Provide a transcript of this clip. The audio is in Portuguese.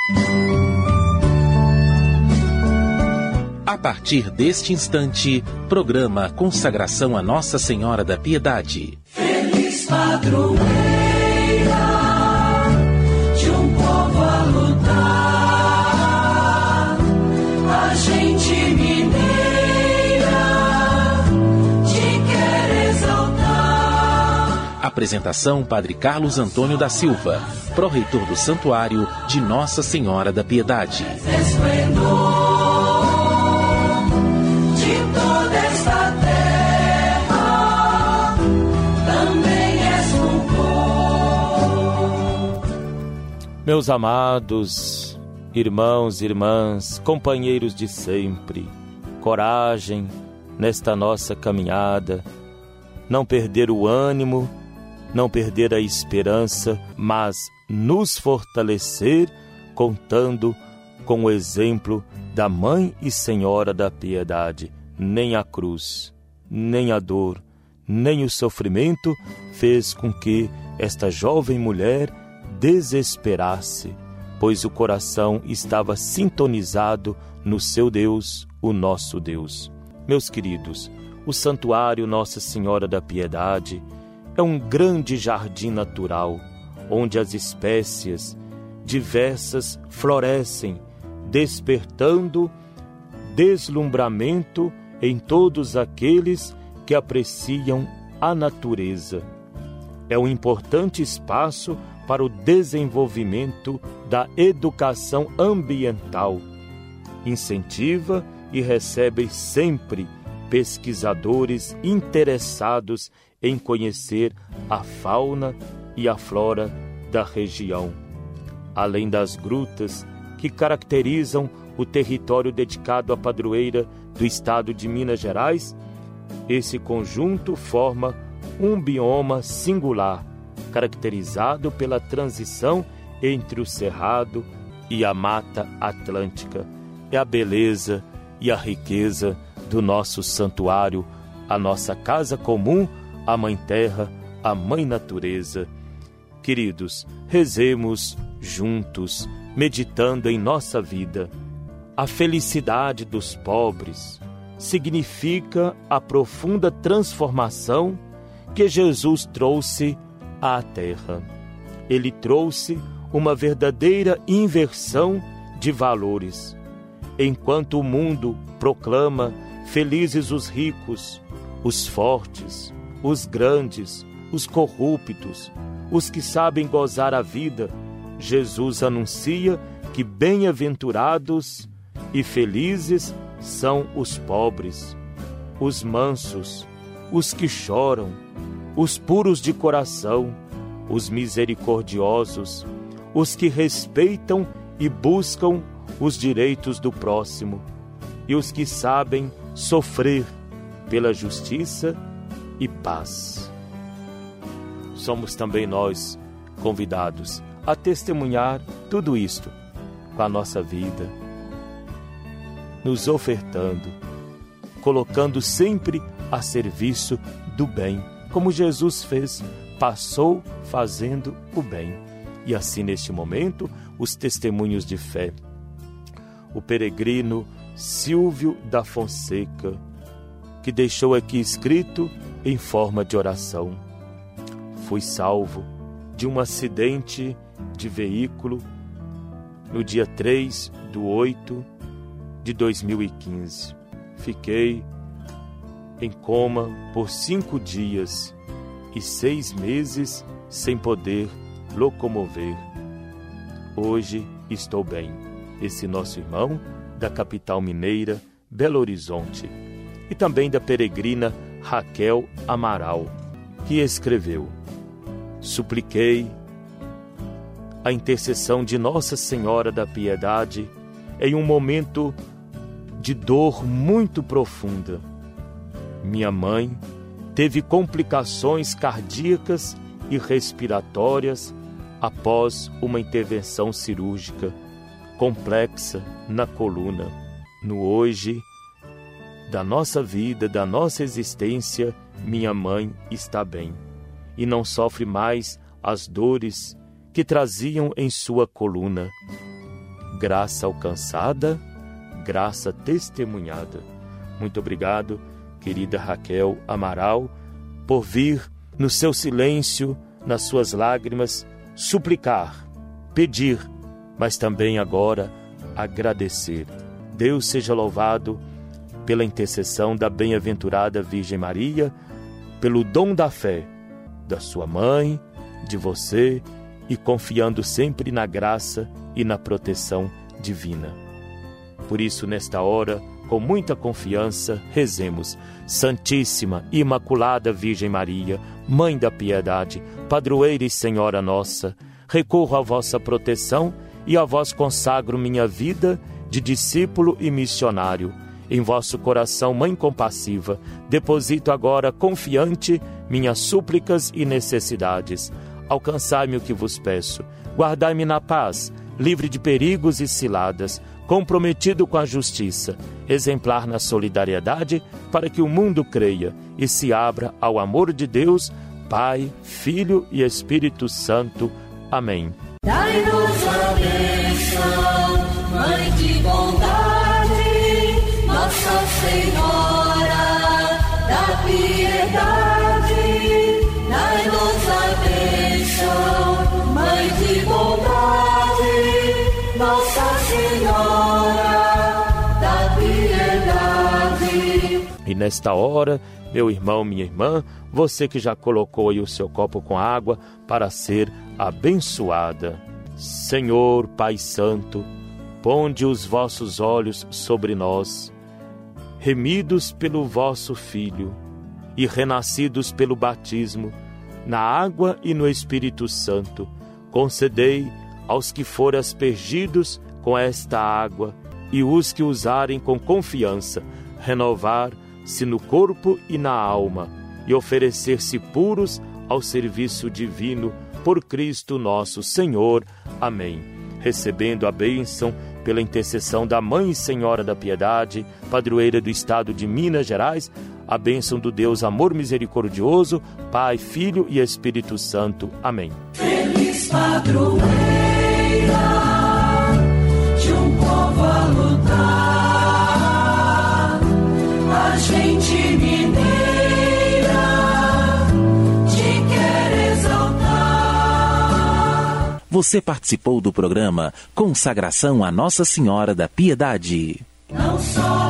A partir deste instante, programa Consagração a Nossa Senhora da Piedade. Feliz padroeira de um povo a lutar, a gente mineira te quer exaltar. Apresentação: Padre Carlos Antônio da Silva, pró-reitor do Santuário de Nossa Senhora da Piedade. Meus amados irmãos e irmãs, companheiros de sempre, coragem nesta nossa caminhada, não perder o ânimo, não perder a esperança, mas nos fortalecer contando com o exemplo da Mãe e Senhora da Piedade. Nem a cruz, nem a dor, nem o sofrimento fez com que esta jovem mulher desesperasse, pois o coração estava sintonizado no seu Deus, o nosso Deus. Meus queridos, o Santuário Nossa Senhora da Piedade é um grande jardim natural, onde as espécies diversas florescem, despertando deslumbramento em todos aqueles que apreciam a natureza. É um importante espaço para o desenvolvimento da educação ambiental. Incentiva e recebe sempre pesquisadores interessados em conhecer a fauna e a flora da região. Além das grutas que caracterizam o território dedicado à padroeira do estado de Minas Gerais, esse conjunto forma um bioma singular, caracterizado pela transição entre o Cerrado e a Mata Atlântica. É a beleza e a riqueza do nosso santuário, a nossa casa comum, a Mãe Terra, a Mãe Natureza. Queridos, rezemos juntos, meditando em nossa vida. A felicidade dos pobres significa a profunda transformação que Jesus trouxe à terra. Ele trouxe uma verdadeira inversão de valores. Enquanto o mundo proclama felizes os ricos, os fortes, os grandes, os corruptos, os que sabem gozar a vida, Jesus anuncia que bem-aventurados e felizes são os pobres, os mansos, os que choram, os puros de coração, os misericordiosos, os que respeitam e buscam os direitos do próximo, e os que sabem sofrer pela justiça e paz. Somos também nós convidados a testemunhar tudo isto com a nossa vida, nos ofertando, colocando sempre a serviço do bem, como Jesus fez, passou fazendo o bem. E assim, neste momento, os testemunhos de fé. O peregrino Silvio da Fonseca, que deixou aqui escrito em forma de oração: fui salvo de um acidente de veículo no dia 3/8/2015. Fiquei em coma por 5 dias e 6 meses sem poder locomover. Hoje estou bem. Esse nosso irmão da capital mineira, Belo Horizonte, e também da peregrina Raquel Amaral, que escreveu: supliquei a intercessão de Nossa Senhora da Piedade em um momento de dor muito profunda. Minha mãe teve complicações cardíacas e respiratórias após uma intervenção cirúrgica complexa na coluna. No hoje da nossa vida, da nossa existência, minha mãe está bem e não sofre mais as dores que traziam em sua coluna. graça alcançada, graça testemunhada. Muito obrigado, querida Raquel Amaral, por vir no seu silêncio, nas suas lágrimas, suplicar, pedir, mas também agora agradecer. Deus seja louvado pela intercessão da bem-aventurada Virgem Maria, pelo dom da fé da sua mãe, de você, e confiando sempre na graça e na proteção divina. Por isso, nesta hora, com muita confiança, rezemos: Santíssima e Imaculada Virgem Maria, Mãe da Piedade, Padroeira e Senhora nossa, recorro à vossa proteção e a vós consagro minha vida de discípulo e missionário. Em vosso coração, Mãe compassiva, deposito agora confiante minhas súplicas e necessidades. Alcançai-me o que vos peço, guardai-me na paz, livre de perigos e ciladas, comprometido com a justiça, exemplar na solidariedade, para que o mundo creia e se abra ao amor de Deus, Pai, Filho e Espírito Santo. Amém. Dai-nos a bênção, Mãe de bondade, Nossa Senhora da Piedade. Dai-nos a bênção, Mãe de bondade, Nossa Senhora da Piedade. E nesta hora, meu irmão, minha irmã, você que já colocou aí o seu copo com água para ser abençoada. Senhor, Pai Santo, ponde os vossos olhos sobre nós, remidos pelo vosso Filho e renascidos pelo batismo, na água e no Espírito Santo, concedei aos que forem aspergidos com esta água e os que usarem com confiança, renovar-se no corpo e na alma e oferecer-se puros ao serviço divino por Cristo nosso Senhor. Amém. Recebendo a bênção pela intercessão da Mãe e Senhora da Piedade, padroeira do estado de Minas Gerais, a bênção do Deus amor misericordioso, Pai, Filho e Espírito Santo. Amém. Feliz padroeira de um povo a lutar, a gente mineira te quer exaltar. Você participou do programa Consagração a Nossa Senhora da Piedade. Não só